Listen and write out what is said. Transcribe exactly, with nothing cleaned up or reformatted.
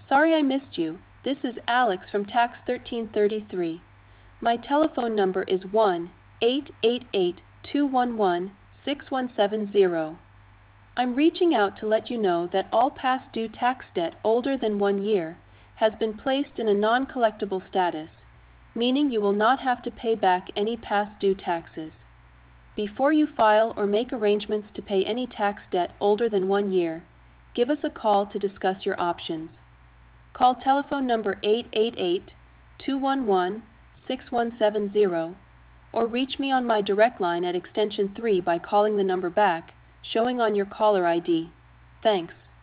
Sorry I missed you. This is Alex from Tax thirteen thirty-three. My telephone number is one eight eight eight, two one one, six one seven zero. I'm reaching out to let you know that all past due tax debt older than one year has been placed in a non-collectible status, meaning you will not have to pay back any past due taxes. Before you file or make arrangements to pay any tax debt older than one year, give us a call to discuss your options. Call telephone number eight eight eight, two one one, six one seven zero or reach me on my direct line at extension three by calling the number back, showing on your caller I D. Thanks.